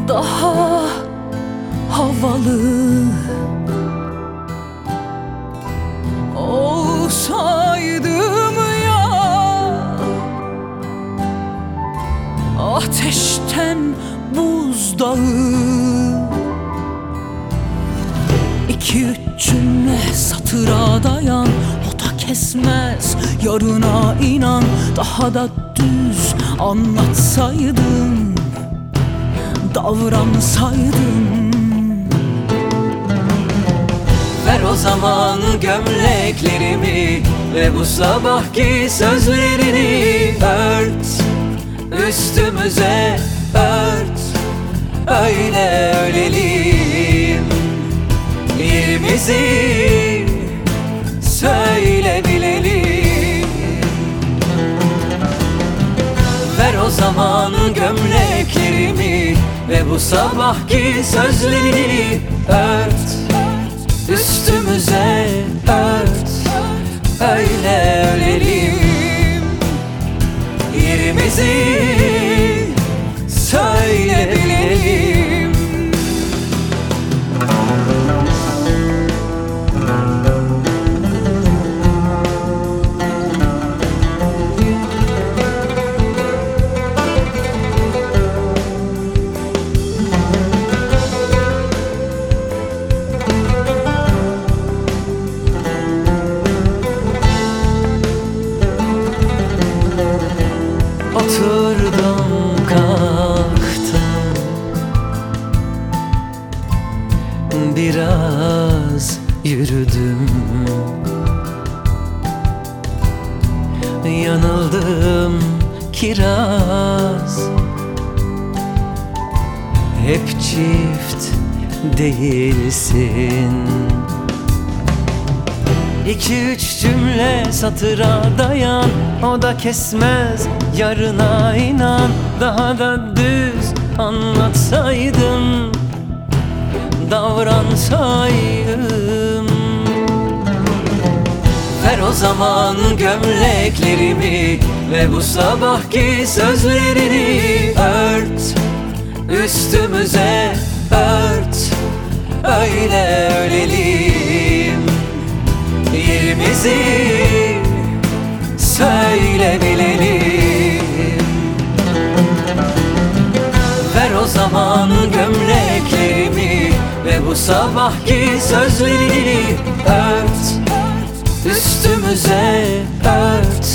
daha havalı olsaydım ya, ateşten buzdağı. 2-3 cümle satıra dayan, o da kesmez yarına inan. Daha da düz anlatsaydım, davransaydım. Ver o zaman gömleklerimi ve bu sabahki sözlerini ört, üstümüze ört. Öyle ölelim, yerimizi söyle bilelim. Ver o zaman gömleklerimi ve bu sabahki sözlerini ört, üstümüze ört. Öyle ölelim, yerimizi söyle bilelim. Oturdum kalktım, biraz yürüdüm. Yanıldım kiraz, hep çift değilsin. 2-3 cümle satıra dayan, o da kesmez yarına inan. Daha da düz anlatsaydım, davransaydım. Ver o zaman gömleklerimi ve bu sabahki sözlerini ört, üstümüze ört. Öyle ölelim, yerimizi söyle bilelim. Ver o zaman gömleklerimi ve bu sabahki sözlerini ört, üstümüze ört.